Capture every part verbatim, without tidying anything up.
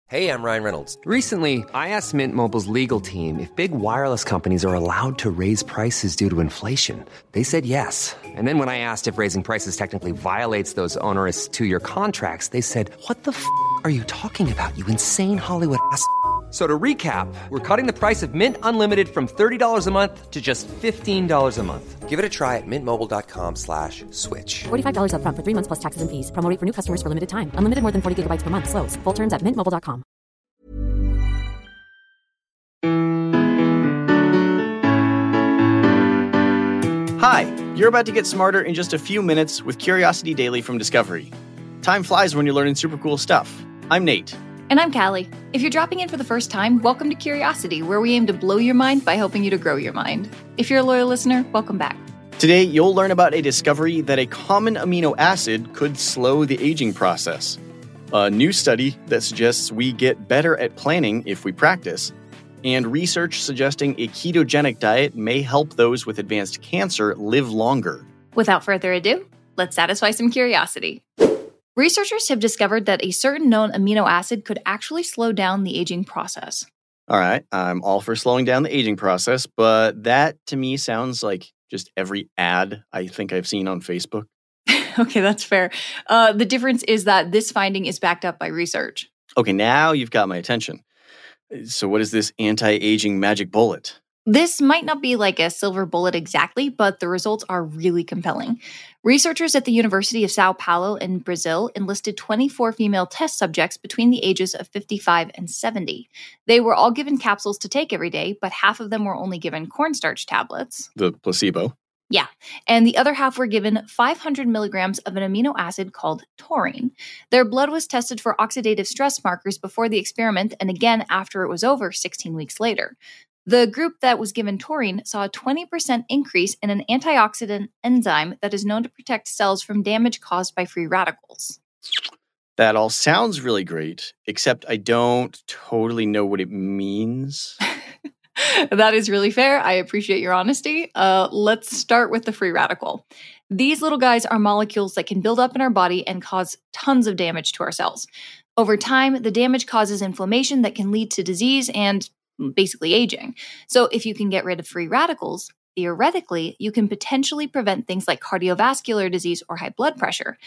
Hey, I'm Ryan Reynolds. Recently, I asked Mint Mobile's legal team if big wireless companies are allowed to raise prices due to inflation. They said yes. And then when I asked if raising prices technically violates those onerous two-year contracts, they said, "What the f*** are you talking about, you insane Hollywood ass f- So to recap, we're cutting the price of Mint Unlimited from thirty dollars a month to just fifteen dollars a month. Give it a try at mintmobile.com slash switch. forty-five dollars up front for three months plus taxes and fees. Promo rate for new customers for limited time. Unlimited more than forty gigabytes per month. Slows full terms at mint mobile dot com. Hi, you're about to get smarter in just a few minutes with Curiosity Daily from Discovery. Time flies when you're learning super cool stuff. I'm Nate. And I'm Callie. If you're dropping in for the first time, welcome to Curiosity, where we aim to blow your mind by helping you to grow your mind. If you're a loyal listener, welcome back. Today, you'll learn about a discovery that a common amino acid could slow the aging process. A new study that suggests we get better at planning if we practice. And research suggesting a ketogenic diet may help those with advanced cancer live longer. Without further ado, let's satisfy some curiosity. Researchers have discovered that a certain known amino acid could actually slow down the aging process. All right, I'm all for slowing down the aging process, but that to me sounds like just every ad I think I've seen on Facebook. Okay, that's fair. Uh, the difference is that this finding is backed up by research. Okay, now you've got my attention. So what is this anti-aging magic bullet? This might not be like a silver bullet exactly, but the results are really compelling. Researchers at the University of Sao Paulo in Brazil enlisted twenty-four female test subjects between the ages of fifty-five and seventy. They were all given capsules to take every day, but half of them were only given cornstarch tablets. The placebo? Yeah, and the other half were given five hundred milligrams of an amino acid called taurine. Their blood was tested for oxidative stress markers before the experiment and again after it was over sixteen weeks later. The group that was given taurine saw a twenty percent increase in an antioxidant enzyme that is known to protect cells from damage caused by free radicals. That all sounds really great, except I don't totally know what it means. That is really fair. I appreciate your honesty. Uh, let's start with the free radical. These little guys are molecules that can build up in our body and cause tons of damage to our cells. Over time, the damage causes inflammation that can lead to disease and basically aging. So if you can get rid of free radicals, theoretically, you can potentially prevent things like cardiovascular disease or high blood pressure.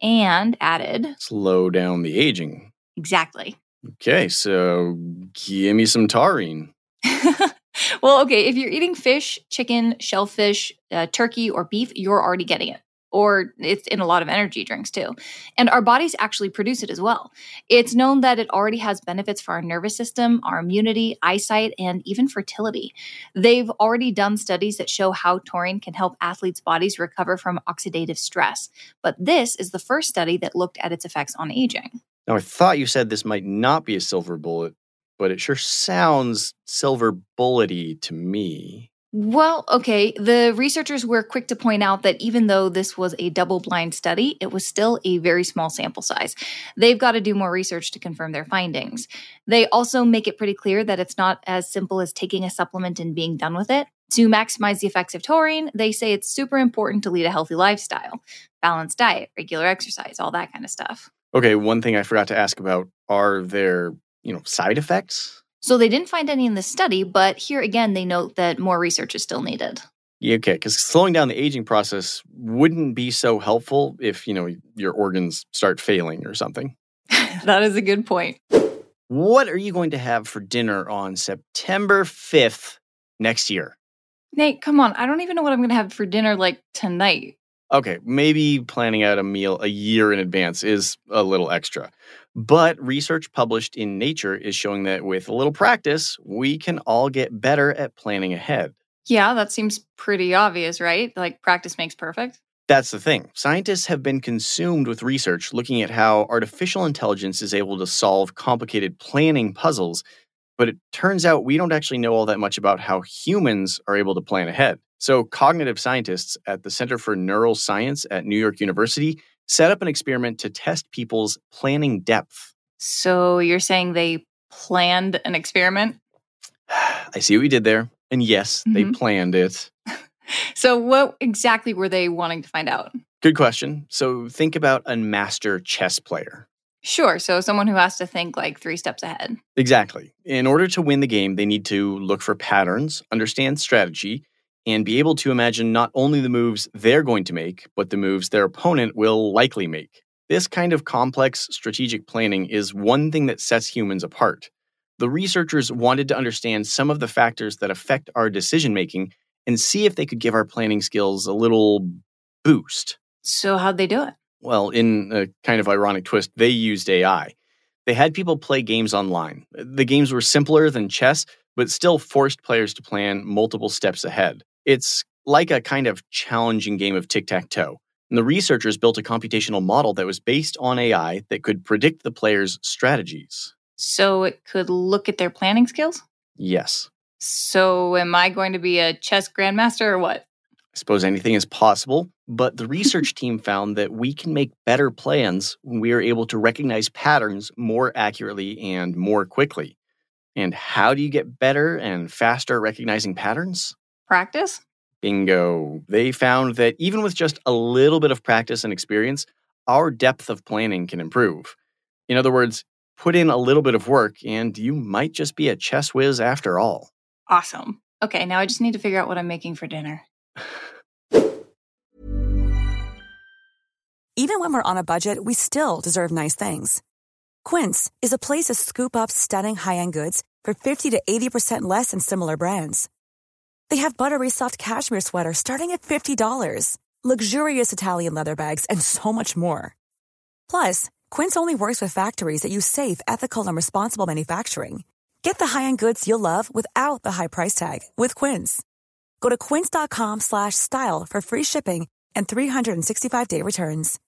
And added, slow down the aging. Exactly. Okay, so give me some taurine. Well, okay, if you're eating fish, chicken, shellfish, uh, turkey, or beef, you're already getting it. Or it's in a lot of energy drinks too. And our bodies actually produce it as well. It's known that it already has benefits for our nervous system, our immunity, eyesight, and even fertility. They've already done studies that show how taurine can help athletes' bodies recover from oxidative stress. But this is the first study that looked at its effects on aging. Now, I thought you said this might not be a silver bullet, but it sure sounds silver bullet-y to me. Well, okay, the researchers were quick to point out that even though this was a double-blind study, it was still a very small sample size. They've got to do more research to confirm their findings. They also make it pretty clear that it's not as simple as taking a supplement and being done with it. To maximize the effects of taurine, they say it's super important to lead a healthy lifestyle, balanced diet, regular exercise, all that kind of stuff. Okay, one thing I forgot to ask about, are there, you know, side effects? So they didn't find any in this study, but here again, they note that more research is still needed. Yeah, okay, because slowing down the aging process wouldn't be so helpful if, you know, your organs start failing or something. That is a good point. What are you going to have for dinner on September fifth next year? Nate, come on. I don't even know what I'm going to have for dinner like tonight. Okay, maybe planning out a meal a year in advance is a little extra. But research published in Nature is showing that with a little practice, we can all get better at planning ahead. Yeah, that seems pretty obvious, right? Like practice makes perfect. That's the thing. Scientists have been consumed with research looking at how artificial intelligence is able to solve complicated planning puzzles. But it turns out we don't actually know all that much about how humans are able to plan ahead. So cognitive scientists at the Center for Neural Science at New York University set up an experiment to test people's planning depth. So you're saying they planned an experiment? I see what you did there. And yes, mm-hmm. they planned it. So what exactly were they wanting to find out? Good question. So think about a master chess player. Sure. So someone who has to think like three steps ahead. Exactly. In order to win the game, they need to look for patterns, understand strategy, and be able to imagine not only the moves they're going to make, but the moves their opponent will likely make. This kind of complex strategic planning is one thing that sets humans apart. The researchers wanted to understand some of the factors that affect our decision-making and see if they could give our planning skills a little boost. So how'd they do it? Well, in a kind of ironic twist, they used A I. They had people play games online. The games were simpler than chess, but still forced players to plan multiple steps ahead. It's like a kind of challenging game of tic-tac-toe. And the researchers built a computational model that was based on A I that could predict the players' strategies. So it could look at their planning skills? Yes. So am I going to be a chess grandmaster or what? I suppose anything is possible, but the research team found that we can make better plans when we are able to recognize patterns more accurately and more quickly. And how do you get better and faster at recognizing patterns? Practice? Bingo. They found that even with just a little bit of practice and experience, our depth of planning can improve. In other words, put in a little bit of work and you might just be a chess whiz after all. Awesome. Okay, now I just need to figure out what I'm making for dinner. Even when we're on a budget, we still deserve nice things. Quince is a place to scoop up stunning high-end goods for fifty to eighty percent less than similar brands. They have buttery soft cashmere sweaters starting at fifty dollars, luxurious Italian leather bags, and so much more. Plus, Quince only works with factories that use safe, ethical, and responsible manufacturing. Get the high-end goods you'll love without the high price tag with Quince. Go to quince.com slash style for free shipping and three sixty-five day returns.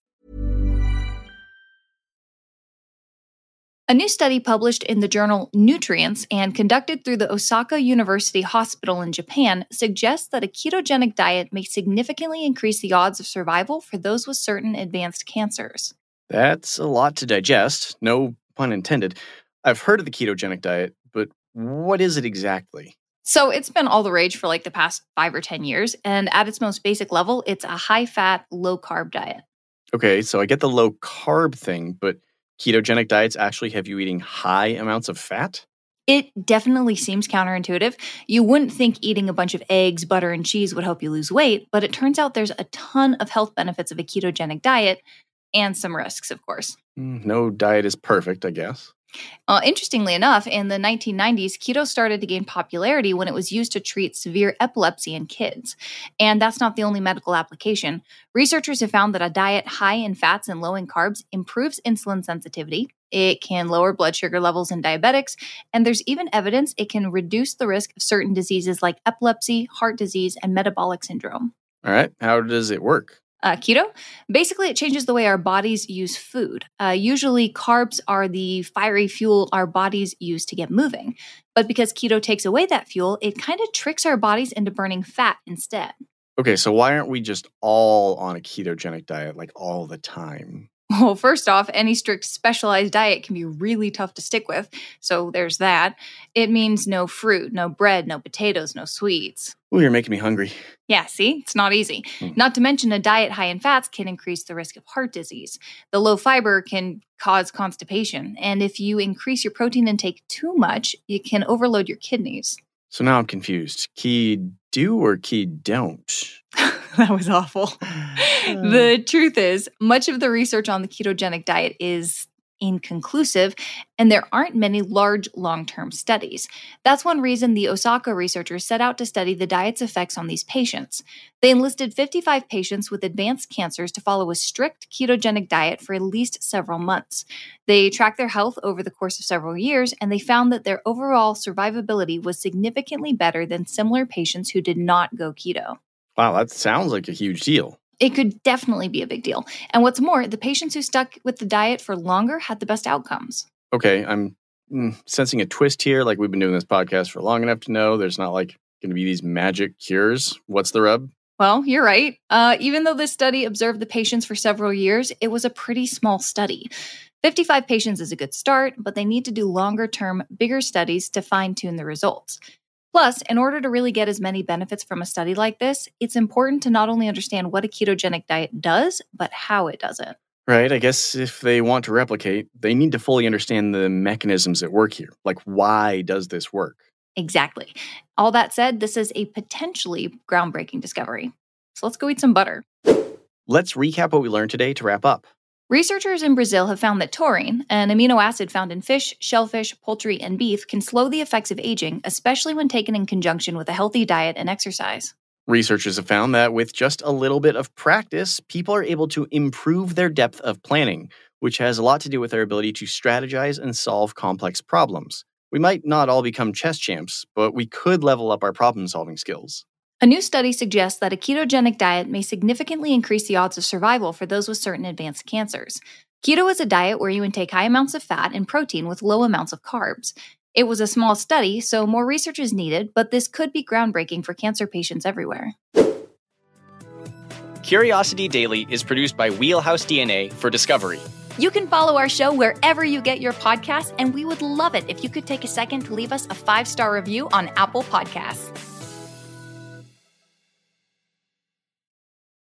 A new study published in the journal Nutrients and conducted through the Osaka University Hospital in Japan suggests that a ketogenic diet may significantly increase the odds of survival for those with certain advanced cancers. That's a lot to digest, no pun intended. I've heard of the ketogenic diet, but what is it exactly? So it's been all the rage for like the past five or ten years, and at its most basic level, it's a high-fat, low-carb diet. Okay, so I get the low-carb thing, but ketogenic diets actually have you eating high amounts of fat? It definitely seems counterintuitive. You wouldn't think eating a bunch of eggs, butter, and cheese would help you lose weight, but it turns out there's a ton of health benefits of a ketogenic diet, and some risks, of course. No diet is perfect, I guess. Uh, interestingly enough, in the nineteen nineties, keto started to gain popularity when it was used to treat severe epilepsy in kids. And that's not the only medical application. Researchers have found that a diet high in fats and low in carbs improves insulin sensitivity. It can lower blood sugar levels in diabetics. And there's even evidence it can reduce the risk of certain diseases like epilepsy, heart disease, and metabolic syndrome. All right. How does it work? Uh, keto, basically it changes the way our bodies use food. Uh, usually carbs are the fiery fuel our bodies use to get moving. But because keto takes away that fuel, it kind of tricks our bodies into burning fat instead. Okay, so why aren't we just all on a ketogenic diet like all the time? Well, first off, any strict specialized diet can be really tough to stick with. So there's that. It means no fruit, no bread, no potatoes, no sweets. Ooh, you're making me hungry. Yeah, see? It's not easy. Mm. Not to mention a diet high in fats can increase the risk of heart disease. The low fiber can cause constipation. And if you increase your protein intake too much, it can overload your kidneys. So now I'm confused. Key do or key don't? That was awful. The truth is, much of the research on the ketogenic diet is inconclusive, and there aren't many large long-term studies. That's one reason the Osaka researchers set out to study the diet's effects on these patients. They enlisted fifty-five patients with advanced cancers to follow a strict ketogenic diet for at least several months. They tracked their health over the course of several years, and they found that their overall survivability was significantly better than similar patients who did not go keto. Wow, that sounds like a huge deal. It could definitely be a big deal. And what's more, the patients who stuck with the diet for longer had the best outcomes. Okay, I'm mm, sensing a twist here. Like we've been doing this podcast for long enough to know there's not like going to be these magic cures. What's the rub? Well, you're right. Uh, even though this study observed the patients for several years, it was a pretty small study. fifty-five patients is a good start, but they need to do longer-term, bigger studies to fine-tune the results. Plus, in order to really get as many benefits from a study like this, it's important to not only understand what a ketogenic diet does, but how it does it. Right. I guess if they want to replicate, they need to fully understand the mechanisms at work here. Like, why does this work? Exactly. All that said, this is a potentially groundbreaking discovery. So let's go eat some butter. Let's recap what we learned today to wrap up. Researchers in Brazil have found that taurine, an amino acid found in fish, shellfish, poultry, and beef, can slow the effects of aging, especially when taken in conjunction with a healthy diet and exercise. Researchers have found that with just a little bit of practice, people are able to improve their depth of planning, which has a lot to do with their ability to strategize and solve complex problems. We might not all become chess champs, but we could level up our problem-solving skills. A new study suggests that a ketogenic diet may significantly increase the odds of survival for those with certain advanced cancers. Keto is a diet where you intake high amounts of fat and protein with low amounts of carbs. It was a small study, so more research is needed, but this could be groundbreaking for cancer patients everywhere. Curiosity Daily is produced by Wheelhouse D N A for Discovery. You can follow our show wherever you get your podcasts, and we would love it if you could take a second to leave us a five-star review on Apple Podcasts.